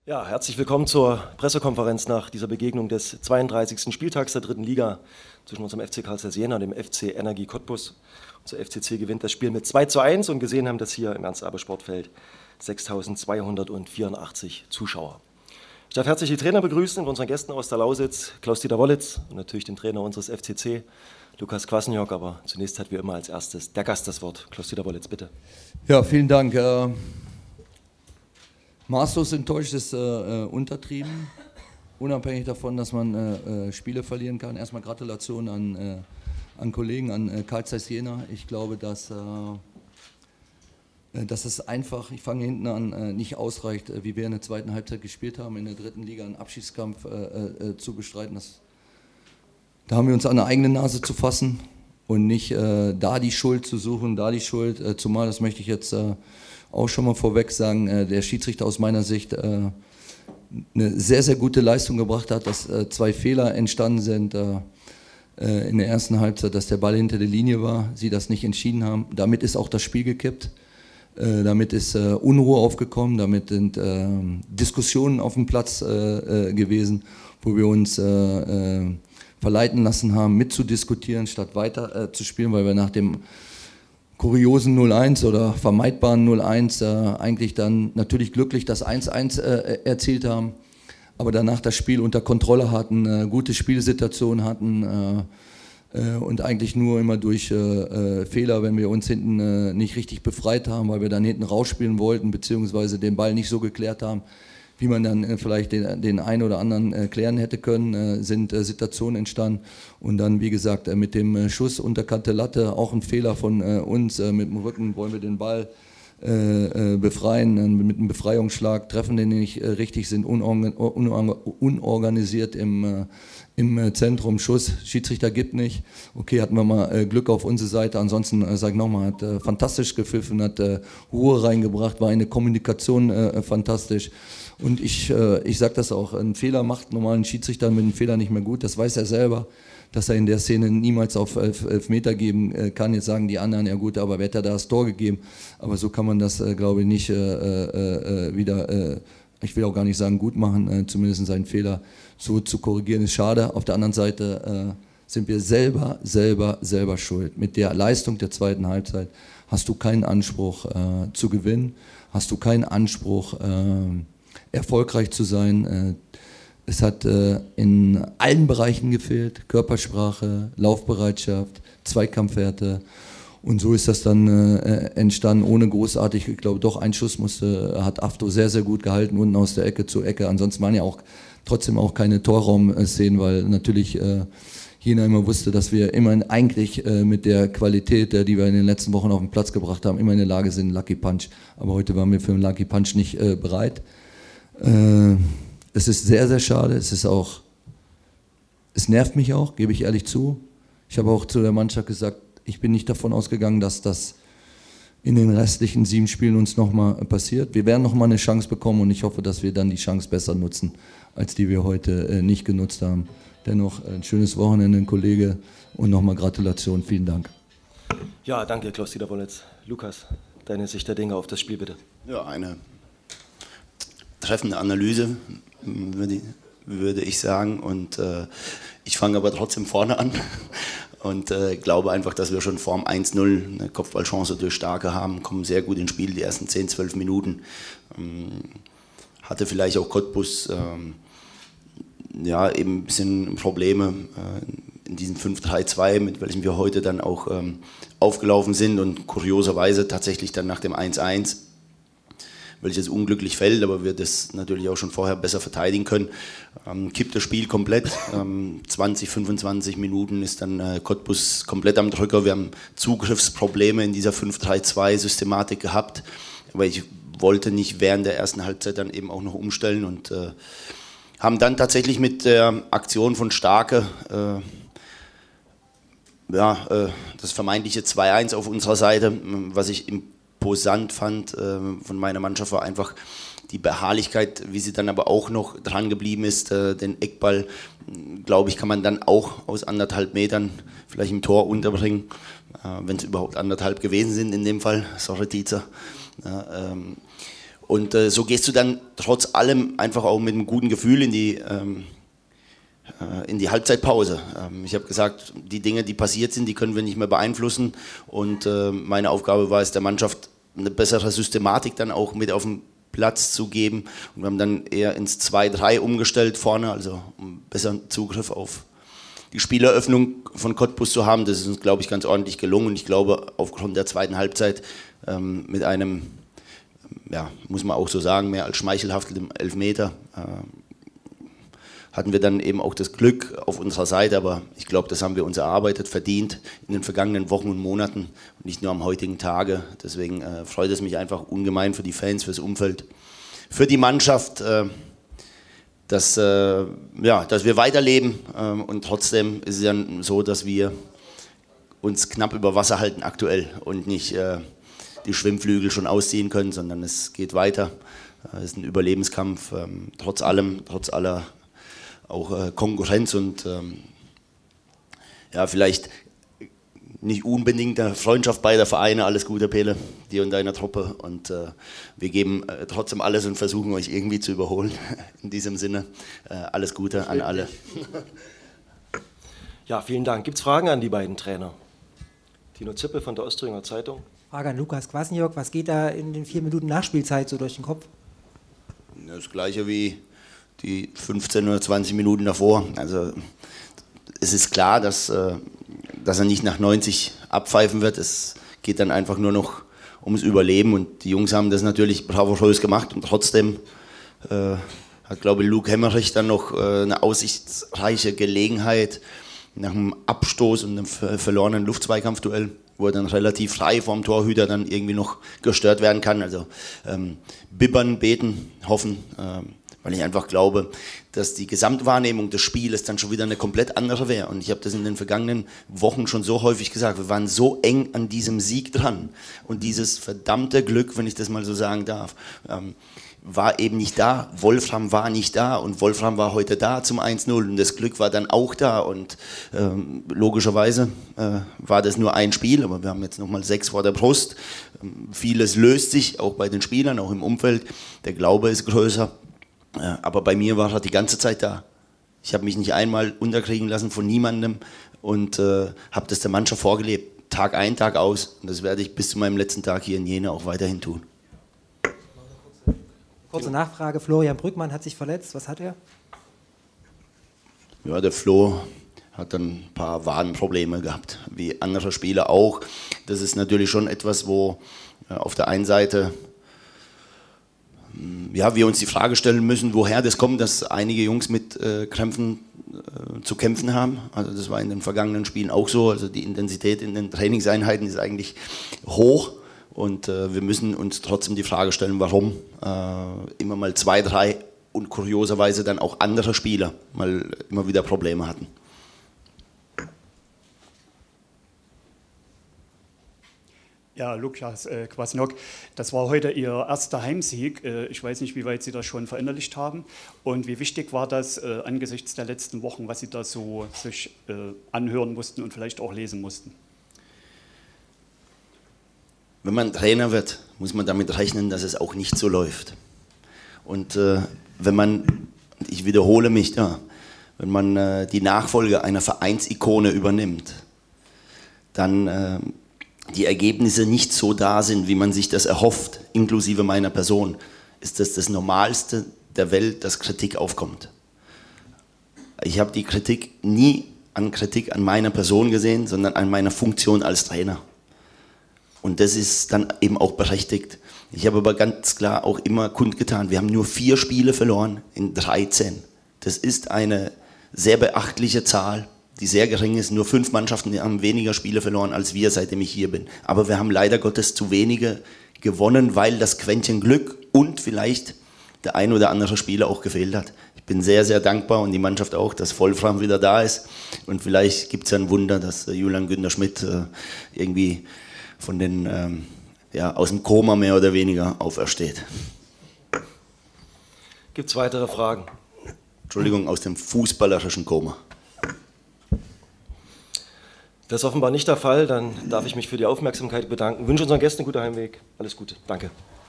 Ja, herzlich willkommen zur Pressekonferenz nach dieser Begegnung des 32. Spieltags der dritten Liga zwischen unserem FC Karlsruhe Jena und dem FC Energie Cottbus. Unser FCC gewinnt das Spiel mit 2:1 und gesehen haben das hier im Ernst-Abbe-Sportfeld 6.284 Zuschauer. Ich darf herzlich die Trainer begrüßen und unseren Gästen aus der Lausitz, Klaus-Dieter Wollitz und natürlich den Trainer unseres FCC, Lukas Kwasniok. Aber zunächst hat wie immer als erstes der Gast das Wort. Klaus-Dieter Wollitz, bitte. Ja, vielen Dank. Maßlos enttäuscht ist untertrieben, unabhängig davon, dass man Spiele verlieren kann. Erstmal Gratulation an Kollegen, an Karlsruhe Jena. Ich glaube, dass es einfach, ich fange hinten an, nicht ausreicht, wie wir in der zweiten Halbzeit gespielt haben, in der dritten Liga einen Abschiedskampf zu bestreiten. Da haben wir uns an der eigenen Nase zu fassen und nicht da die Schuld zu suchen, zumal, das möchte ich jetzt auch schon mal vorweg sagen, der Schiedsrichter aus meiner Sicht eine sehr, sehr gute Leistung gebracht hat, dass zwei Fehler entstanden sind in der ersten Halbzeit, dass der Ball hinter der Linie war, sie das nicht entschieden haben. Damit ist auch das Spiel gekippt, damit ist Unruhe aufgekommen, damit sind Diskussionen auf dem Platz gewesen, wo wir uns verleiten lassen haben, mitzudiskutieren, statt weiter zu spielen, weil wir nach dem kuriosen 0-1 oder vermeidbaren 0-1 eigentlich dann natürlich glücklich das 1-1 erzielt haben, aber danach das Spiel unter Kontrolle hatten, gute Spielsituationen hatten und eigentlich nur immer durch Fehler, wenn wir uns hinten nicht richtig befreit haben, weil wir dann hinten rausspielen wollten, beziehungsweise den Ball nicht so geklärt haben, wie man dann vielleicht den einen oder anderen klären hätte können, sind Situationen entstanden. Und dann, wie gesagt, mit dem Schuss unterkante Latte, auch ein Fehler von uns. Mit dem Rücken wollen wir den Ball befreien, mit einem Befreiungsschlag treffen den nicht richtig, sind unorganisiert im Zentrum. Schuss, Schiedsrichter gibt nicht. Okay, hatten wir mal Glück auf unsere Seite. Ansonsten, sage ich nochmal, hat fantastisch gepfiffen, hat Ruhe reingebracht, war eine Kommunikation fantastisch. Und ich sage das auch, ein Fehler macht normalen Schiedsrichter mit einem Fehler nicht mehr gut. Das weiß er selber, dass er in der Szene niemals auf Elfmeter geben kann. Jetzt sagen die anderen, ja gut, aber wer hat da das Tor gegeben? Aber so kann man das, glaube ich, nicht wieder, ich will auch gar nicht sagen gut machen, zumindest seinen Fehler so zu korrigieren, ist schade. Auf der anderen Seite sind wir selber schuld. Mit der Leistung der zweiten Halbzeit hast du keinen Anspruch zu gewinnen, hast du keinen Anspruch erfolgreich zu sein. Es hat in allen Bereichen gefehlt, Körpersprache, Laufbereitschaft, Zweikampfwerte. Und so ist das dann entstanden, ohne großartig, ich glaube doch, ein Schuss hat Afto sehr, sehr gut gehalten, unten aus der Ecke zur Ecke. Ansonsten waren ja auch trotzdem auch keine Torraum-Szenen, weil natürlich Jena immer wusste, dass wir immer eigentlich mit der Qualität, die wir in den letzten Wochen auf den Platz gebracht haben, immer in der Lage sind, Lucky Punch. Aber heute waren wir für einen Lucky Punch nicht bereit. Es ist sehr, sehr schade. Es nervt mich auch, gebe ich ehrlich zu. Ich habe auch zu der Mannschaft gesagt, ich bin nicht davon ausgegangen, dass das in den restlichen 7 Spielen uns nochmal passiert. Wir werden nochmal eine Chance bekommen und ich hoffe, dass wir dann die Chance besser nutzen, als die wir heute nicht genutzt haben. Dennoch ein schönes Wochenende, Kollege, und nochmal Gratulation. Vielen Dank. Ja, danke, Klaus-Dieter Wollitz. Lukas, deine Sicht der Dinge auf das Spiel, bitte. Ja, eine treffende Analyse, würde ich sagen. Und ich fange aber trotzdem vorne an und glaube einfach, dass wir schon vorm 1-0 eine Kopfballchance durch Starke haben, kommen sehr gut ins Spiel, die ersten 10, 12 Minuten. Hatte vielleicht auch Cottbus eben ein bisschen Probleme in diesem 5-3-2, mit welchem wir heute dann auch aufgelaufen sind und kurioserweise tatsächlich dann nach dem 1-1, welches unglücklich fällt, aber wir das natürlich auch schon vorher besser verteidigen können. Kippt das Spiel komplett. 20, 25 Minuten ist dann Cottbus komplett am Drücker. Wir haben Zugriffsprobleme in dieser 5-3-2-Systematik gehabt, aber ich wollte nicht während der ersten Halbzeit dann eben auch noch umstellen und haben dann tatsächlich mit der Aktion von Starke das vermeintliche 2-1 auf unserer Seite, was ich imposant fand von meiner Mannschaft, war einfach die Beharrlichkeit, wie sie dann aber auch noch dran geblieben ist. Den Eckball, glaube ich, kann man dann auch aus 1,5 Metern vielleicht im Tor unterbringen, wenn es überhaupt 1,5 gewesen sind in dem Fall. Sorry, Tietzer. Und so gehst du dann trotz allem einfach auch mit einem guten Gefühl in die Halbzeitpause. Ich habe gesagt, die Dinge, die passiert sind, die können wir nicht mehr beeinflussen. Und meine Aufgabe war es, der Mannschaft eine bessere Systematik dann auch mit auf den Platz zu geben. Und wir haben dann eher ins 2-3 umgestellt vorne, also um besseren Zugriff auf die Spieleröffnung von Cottbus zu haben. Das ist uns, glaube ich, ganz ordentlich gelungen. Und ich glaube, aufgrund der zweiten Halbzeit mit einem, ja, muss man auch so sagen, mehr als schmeichelhaftem Elfmeter, hatten wir dann eben auch das Glück auf unserer Seite, aber ich glaube, das haben wir uns erarbeitet, verdient in den vergangenen Wochen und Monaten und nicht nur am heutigen Tage. Deswegen freut es mich einfach ungemein für die Fans, fürs Umfeld, für die Mannschaft, dass wir weiterleben und trotzdem ist es ja so, dass wir uns knapp über Wasser halten aktuell und nicht die Schwimmflügel schon ausziehen können, sondern es geht weiter. Es ist ein Überlebenskampf, trotz allem, trotz aller auch Konkurrenz und vielleicht nicht unbedingt der Freundschaft beider Vereine. Alles Gute, Pele, dir und deiner Truppe. Und wir geben trotzdem alles und versuchen euch irgendwie zu überholen. In diesem Sinne, alles Gute an alle. Ja, vielen Dank. Gibt es Fragen an die beiden Trainer? Tino Zippe von der Ostthüringer Zeitung. Frage an Lukas Kwasniok. Was geht da in den 4 Minuten Nachspielzeit so durch den Kopf? Das Gleiche wie die 15 oder 20 Minuten davor. Also es ist klar, dass er nicht nach 90 abpfeifen wird. Es geht dann einfach nur noch ums Überleben und die Jungs haben das natürlich bravourös gemacht und trotzdem hat, glaube ich, Luke Hemmerich dann noch eine aussichtsreiche Gelegenheit nach einem Abstoß und einem verlorenen Luftzweikampfduell, wo er dann relativ frei vom Torhüter dann irgendwie noch gestört werden kann. Also bibbern, beten, hoffen, weil ich einfach glaube, dass die Gesamtwahrnehmung des Spieles dann schon wieder eine komplett andere wäre. Und ich habe das in den vergangenen Wochen schon so häufig gesagt, wir waren so eng an diesem Sieg dran. Und dieses verdammte Glück, wenn ich das mal so sagen darf, war eben nicht da. Wolfram war nicht da und Wolfram war heute da zum 1-0 und das Glück war dann auch da. Und logischerweise war das nur ein Spiel, aber wir haben jetzt nochmal 6 vor der Brust. Vieles löst sich, auch bei den Spielern, auch im Umfeld. Der Glaube ist größer. Aber bei mir war er die ganze Zeit da. Ich habe mich nicht einmal unterkriegen lassen von niemandem und habe das der Mannschaft vorgelebt. Tag ein, Tag aus. Und das werde ich bis zu meinem letzten Tag hier in Jena auch weiterhin tun. Kurze Nachfrage. Florian Brückmann hat sich verletzt. Was hat er? Ja, der Flo hat dann ein paar Wadenprobleme gehabt, wie andere Spieler auch. Das ist natürlich schon etwas, wo auf der einen Seite wir uns die Frage stellen müssen, woher das kommt, dass einige Jungs mit Krämpfen zu kämpfen haben. Also das war in den vergangenen Spielen auch so. Also die Intensität in den Trainingseinheiten ist eigentlich hoch und wir müssen uns trotzdem die Frage stellen, warum immer mal 2, 3 und kurioserweise dann auch andere Spieler mal immer wieder Probleme hatten. Ja, Lukas Kwasniok, das war heute Ihr erster Heimsieg. Ich weiß nicht, wie weit Sie das schon verinnerlicht haben und wie wichtig war das angesichts der letzten Wochen, was Sie da so sich anhören mussten und vielleicht auch lesen mussten? Wenn man Trainer wird, muss man damit rechnen, dass es auch nicht so läuft. Und wenn man, ich wiederhole mich da, wenn man die Nachfolge einer Vereinsikone übernimmt, dann die Ergebnisse nicht so da sind, wie man sich das erhofft, inklusive meiner Person, ist das Normalste der Welt, dass Kritik aufkommt. Ich habe die Kritik nie an Kritik an meiner Person gesehen, sondern an meiner Funktion als Trainer. Und das ist dann eben auch berechtigt. Ich habe aber ganz klar auch immer kundgetan, wir haben nur 4 Spiele verloren in 13. Das ist eine sehr beachtliche Zahl, die sehr gering ist. Nur 5 Mannschaften haben weniger Spiele verloren als wir, seitdem ich hier bin. Aber wir haben leider Gottes zu wenige gewonnen, weil das Quäntchen Glück und vielleicht der ein oder andere Spieler auch gefehlt hat. Ich bin sehr, sehr dankbar und die Mannschaft auch, dass Wolfram wieder da ist. Und vielleicht gibt es ja ein Wunder, dass Julian Günther Schmidt irgendwie von den, aus dem Koma mehr oder weniger aufersteht. Gibt es weitere Fragen? Entschuldigung, aus dem fußballerischen Koma. Das ist offenbar nicht der Fall. Dann darf ich mich für die Aufmerksamkeit bedanken. Ich wünsche unseren Gästen einen guten Heimweg. Alles Gute. Danke.